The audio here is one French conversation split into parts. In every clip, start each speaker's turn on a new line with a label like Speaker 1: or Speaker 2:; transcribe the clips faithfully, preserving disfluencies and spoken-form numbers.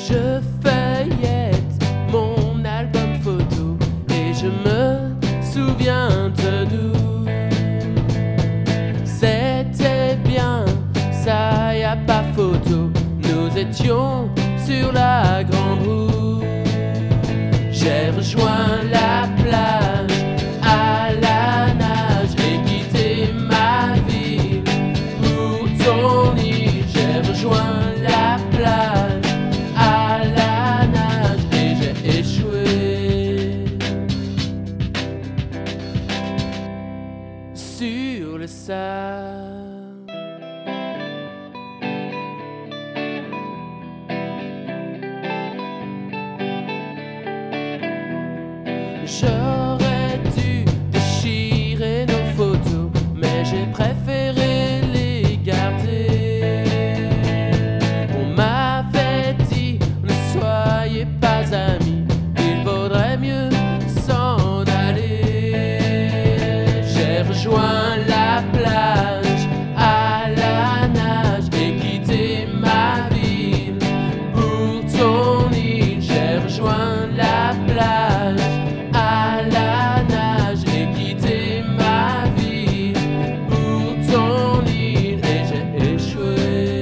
Speaker 1: Je feuillette mon album photo et je me souviens de nous. C'était bien, ça y a pas photo. Nous étions sur la grande roue. J'ai rejoint la plage à la nage et quitté ma ville pour ton île. J'ai rejoint la plage à la nage et j'ai échoué sur le sable. J'aurais dû déchirer nos photos, mais j'ai préféré les garder. On m'avait dit, ne soyez pas amis, il vaudrait mieux s'en aller. J'ai rejoint la plage à la nage et quitté ma ville pour ton île. J'ai rejoint la plage à la nage et quitté ma vie pour ton île et j'ai échoué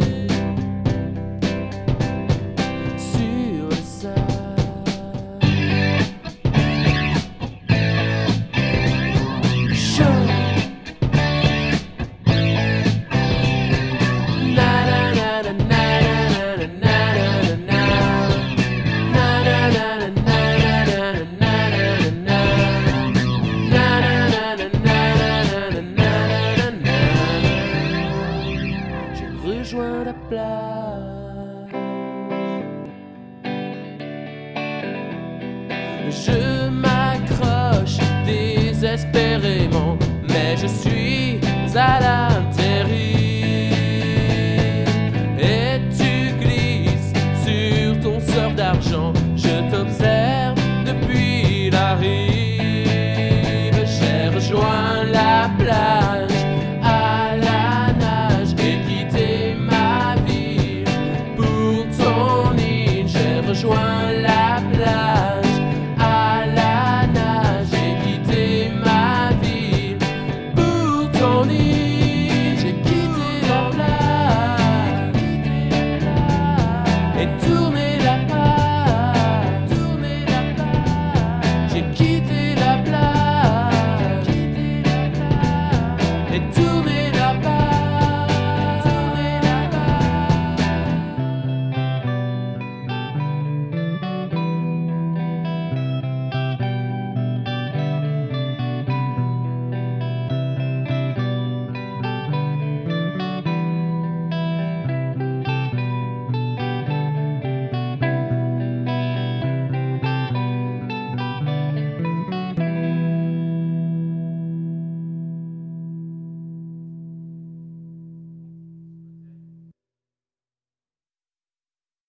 Speaker 1: sur le sable. Chaud. Na na na na na na na na rejoins la plage. Je m'accroche désespérément, mais je suis